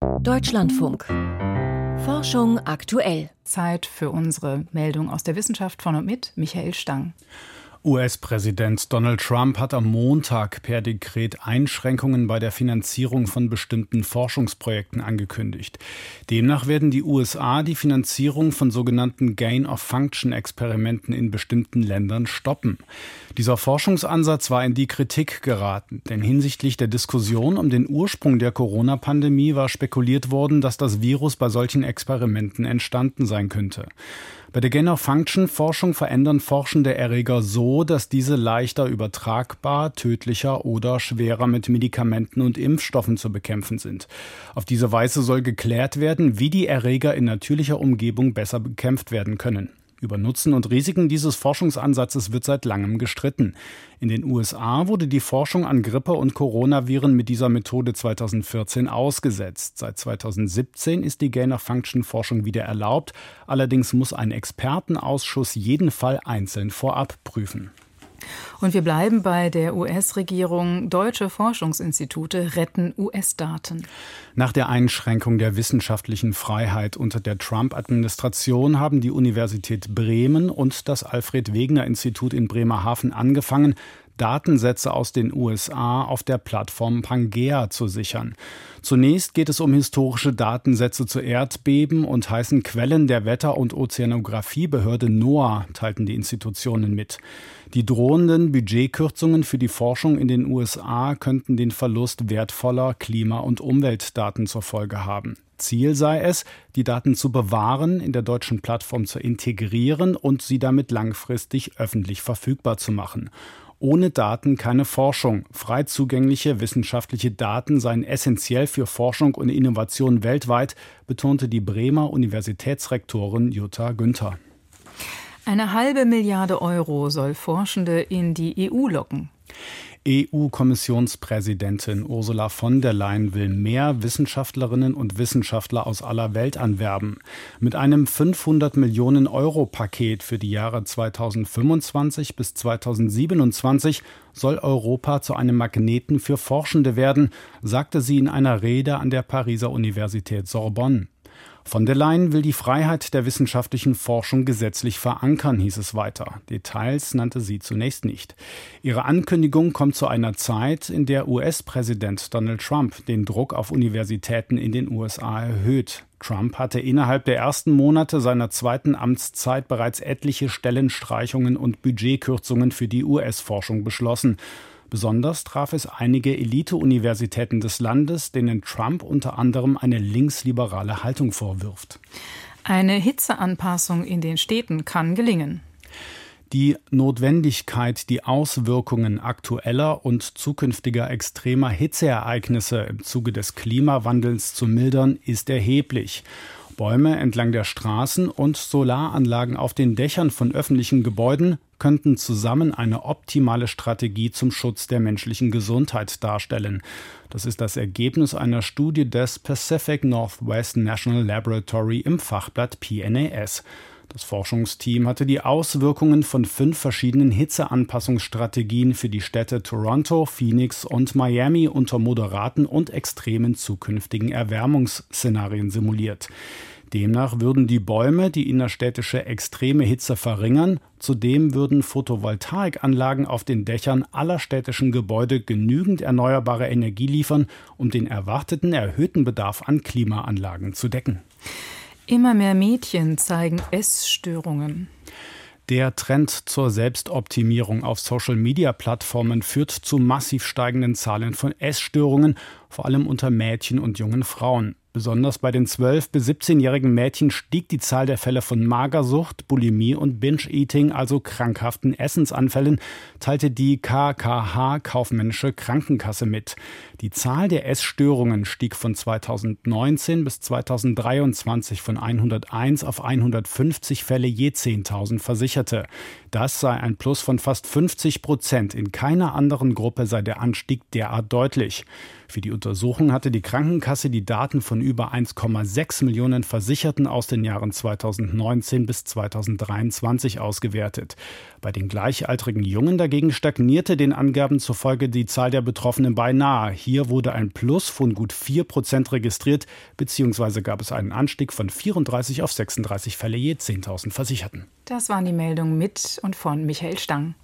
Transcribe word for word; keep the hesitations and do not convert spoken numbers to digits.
Deutschlandfunk. Forschung aktuell. Zeit für unsere Meldung aus der Wissenschaft von und mit Michael Stang. U S-Präsident Donald Trump hat am Montag per Dekret Einschränkungen bei der Finanzierung von bestimmten Forschungsprojekten angekündigt. Demnach werden die U S A die Finanzierung von sogenannten Gain-of-Function-Experimenten in bestimmten Ländern stoppen. Dieser Forschungsansatz war in die Kritik geraten, denn hinsichtlich der Diskussion um den Ursprung der Corona-Pandemie war spekuliert worden, dass das Virus bei solchen Experimenten entstanden sein könnte. Bei der Gain-of-Function-Forschung verändern Forschende Erreger so, dass diese leichter übertragbar, tödlicher oder schwerer mit Medikamenten und Impfstoffen zu bekämpfen sind. Auf diese Weise soll geklärt werden, wie die Erreger in natürlicher Umgebung besser bekämpft werden können. Über Nutzen und Risiken dieses Forschungsansatzes wird seit langem gestritten. In den U S A wurde die Forschung an Grippe- und Coronaviren mit dieser Methode zweitausendvierzehn ausgesetzt. Seit zweitausendsiebzehn ist die Gain-of-Function-Forschung wieder erlaubt. Allerdings muss ein Expertenausschuss jeden Fall einzeln vorab prüfen. Und wir bleiben bei der U S-Regierung. Deutsche Forschungsinstitute retten U S-Daten. Nach der Einschränkung der wissenschaftlichen Freiheit unter der Trump-Administration haben die Universität Bremen und das Alfred-Wegener-Institut in Bremerhaven angefangen, Datensätze aus den U S A auf der Plattform Pangea zu sichern. Zunächst geht es um historische Datensätze zu Erdbeben und heißen Quellen der Wetter- und Ozeanografiebehörde NOAA, teilten die Institutionen mit. Die drohenden Budgetkürzungen für die Forschung in den U S A könnten den Verlust wertvoller Klima- und Umweltdaten zur Folge haben. Ziel sei es, die Daten zu bewahren, in der deutschen Plattform zu integrieren und sie damit langfristig öffentlich verfügbar zu machen. Ohne Daten keine Forschung. Frei zugängliche wissenschaftliche Daten seien essentiell für Forschung und Innovation weltweit, betonte die Bremer Universitätsrektorin Jutta Günther. Eine halbe Milliarde Euro soll Forschende in die E U locken. E U-Kommissionspräsidentin Ursula von der Leyen will mehr Wissenschaftlerinnen und Wissenschaftler aus aller Welt anwerben. Mit einem fünfhundert Millionen Euro Paket für die Jahre zweitausendfünfundzwanzig bis zweitausendsiebenundzwanzig soll Europa zu einem Magneten für Forschende werden, sagte sie in einer Rede an der Pariser Universität Sorbonne. Von der Leyen will die Freiheit der wissenschaftlichen Forschung gesetzlich verankern, hieß es weiter. Details nannte sie zunächst nicht. Ihre Ankündigung kommt zu einer Zeit, in der U S-Präsident Donald Trump den Druck auf Universitäten in den U S A erhöht. Trump hatte innerhalb der ersten Monate seiner zweiten Amtszeit bereits etliche Stellenstreichungen und Budgetkürzungen für die U S-Forschung beschlossen. Besonders traf es einige Elite-Universitäten des Landes, denen Trump unter anderem eine linksliberale Haltung vorwirft. Eine Hitzeanpassung in den Städten kann gelingen. Die Notwendigkeit, die Auswirkungen aktueller und zukünftiger extremer Hitzeereignisse im Zuge des Klimawandels zu mildern, ist erheblich. Bäume entlang der Straßen und Solaranlagen auf den Dächern von öffentlichen Gebäuden könnten zusammen eine optimale Strategie zum Schutz der menschlichen Gesundheit darstellen. Das ist das Ergebnis einer Studie des Pacific Northwest National Laboratory im Fachblatt P N A S. Das Forschungsteam hatte die Auswirkungen von fünf verschiedenen Hitzeanpassungsstrategien für die Städte Toronto, Phoenix und Miami unter moderaten und extremen zukünftigen Erwärmungsszenarien simuliert. Demnach würden die Bäume die innerstädtische extreme Hitze verringern. Zudem würden Photovoltaikanlagen auf den Dächern aller städtischen Gebäude genügend erneuerbare Energie liefern, um den erwarteten erhöhten Bedarf an Klimaanlagen zu decken. Immer mehr Mädchen zeigen Essstörungen. Der Trend zur Selbstoptimierung auf Social-Media-Plattformen führt zu massiv steigenden Zahlen von Essstörungen, vor allem unter Mädchen und jungen Frauen. Besonders bei den zwölf- bis siebzehnjährigen Mädchen stieg die Zahl der Fälle von Magersucht, Bulimie und Binge-Eating, also krankhaften Essensanfällen, teilte die K K H Kaufmännische Krankenkasse mit. Die Zahl der Essstörungen stieg von zweitausendneunzehn bis zweitausenddreiundzwanzig von hunderteins auf hundertfünfzig Fälle je zehntausend Versicherte. Das sei ein Plus von fast fünfzig Prozent. In keiner anderen Gruppe sei der Anstieg derart deutlich. Für die Untersuchung hatte die Krankenkasse die Daten von über eins Komma sechs Millionen Versicherten aus den Jahren zweitausendneunzehn bis zweitausenddreiundzwanzig ausgewertet. Bei den gleichaltrigen Jungen dagegen stagnierte den Angaben zufolge die Zahl der Betroffenen beinahe. Hier wurde ein Plus von gut vier Prozent registriert, beziehungsweise gab es einen Anstieg von vierunddreißig auf sechsunddreißig Fälle je zehntausend Versicherten. Das waren die Meldungen mit und von Michael Stang.